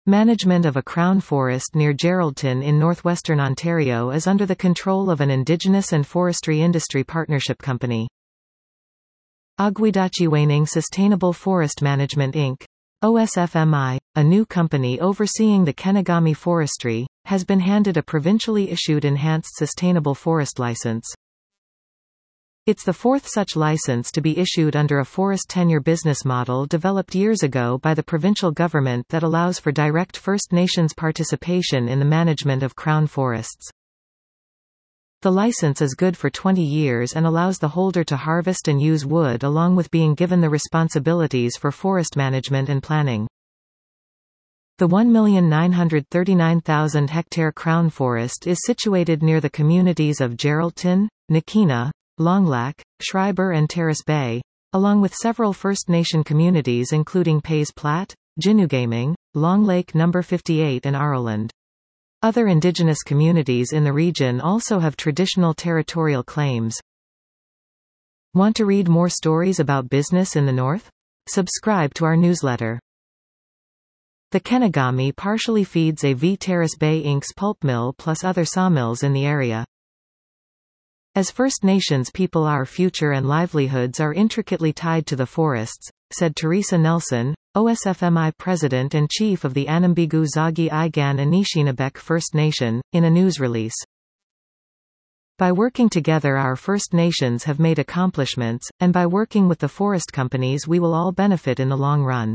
Management of a Crown forest near Geraldton in northwestern Ontario is under the control of an Indigenous and Forestry Industry Partnership Company. Agwidachiwaning Sustainable Forest Management Inc. OSFMI, a new company overseeing the Kenegami forestry, has been handed a provincially issued Enhanced Sustainable Forest License. It's the fourth such license to be issued under a forest tenure business model developed years ago by the provincial government that allows for direct First Nations participation in the management of Crown forests. The license is good for 20 years and allows the holder to harvest and use wood along with being given the responsibilities for forest management and planning. The 1,939,000 hectare Crown forest is situated near the communities of Geraldton, Nakina, Longlac, Schreiber and Terrace Bay, along with several First Nation communities including Pays Plat, Jinugaming, Long Lake No. 58 and Aroland. Other Indigenous communities in the region also have traditional territorial claims. Want to read more stories about business in the North? Subscribe to our newsletter. The Kenegami partially feeds A.V. Terrace Bay Inc.'s pulp mill plus other sawmills in the area. As First Nations people, our future and livelihoods are intricately tied to the forests, said Teresa Nelson, OSFMI President and Chief of the Anambigu Zagi Igan Anishinabek First Nation, in a news release. By working together our First Nations have made accomplishments, and by working with the forest companies we will all benefit in the long run.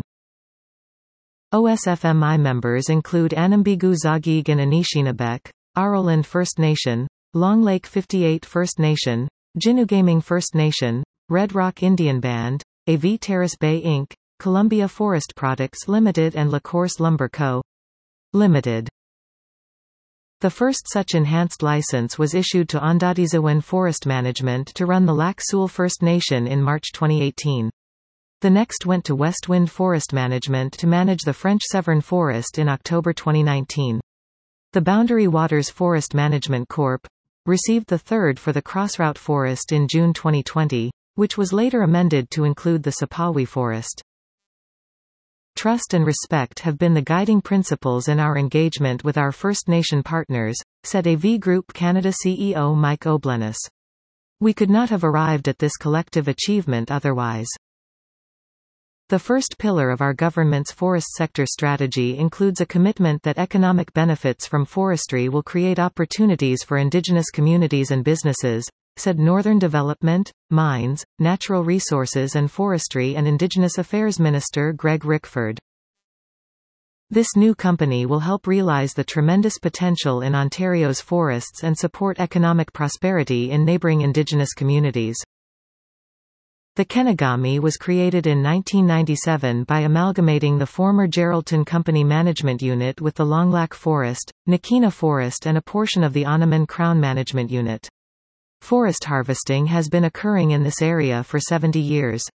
OSFMI members include Anambigu Zagi Igan Anishinabek, Aroland First Nation, Long Lake 58 First Nation, Jinugaming First Nation, Red Rock Indian Band, A.V. Terrace Bay Inc., Columbia Forest Products Limited and La Course Lumber Co. Limited. The first such enhanced license was issued to Ondatizawan Forest Management to run the Lac Seul First Nation in March 2018. The next went to Westwind Forest Management to manage the French Severn Forest in October 2019. The Boundary Waters Forest Management Corp. Received the third for the Crossroute Forest in June 2020, which was later amended to include the Sapawi Forest. Trust and respect have been the guiding principles in our engagement with our First Nation partners, said AV Group Canada CEO Mike O'Bleness. We could not have arrived at this collective achievement otherwise. The first pillar of our government's forest sector strategy includes a commitment that economic benefits from forestry will create opportunities for Indigenous communities and businesses, said Northern Development, Mines, Natural Resources and Forestry and Indigenous Affairs Minister Greg Rickford. This new company will help realize the tremendous potential in Ontario's forests and support economic prosperity in neighbouring Indigenous communities. The Kenegami was created in 1997 by amalgamating the former Geraldton Company Management Unit with the Longlac Forest, Nakina Forest and a portion of the Onaman Crown Management Unit. Forest harvesting has been occurring in this area for 70 years.